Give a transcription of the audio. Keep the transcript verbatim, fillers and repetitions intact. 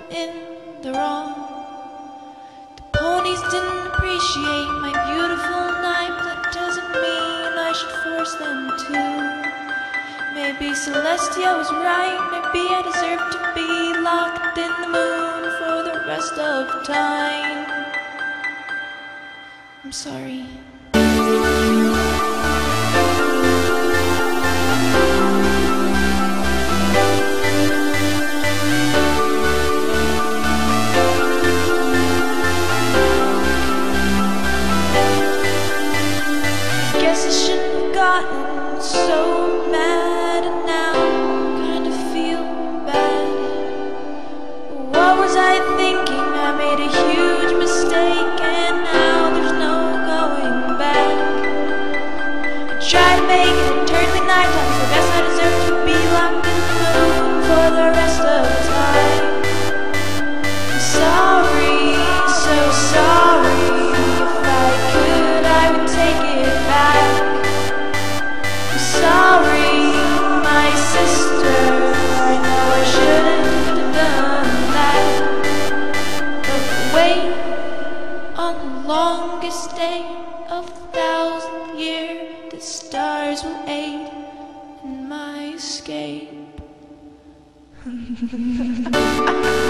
in the wrong. The ponies didn't appreciate my beautiful night, but that doesn't mean I should force them to. Maybe Celestia was right, maybe I deserve to be locked in the moon for the rest of time. I'm sorry. Gotten so mad and now kind of feel bad. What was I thinking? I made a huge mistake and now there's no going back. I tried to make it eternally nighttime, so I guess I deserve to be locked in the moon for the rest of the time. I'm sorry, so sorry. If I could, I would take it back. Sorry, my sister, I know I shouldn't have done that. But wait, on the longest day of a thousand years, the stars will aid in my escape.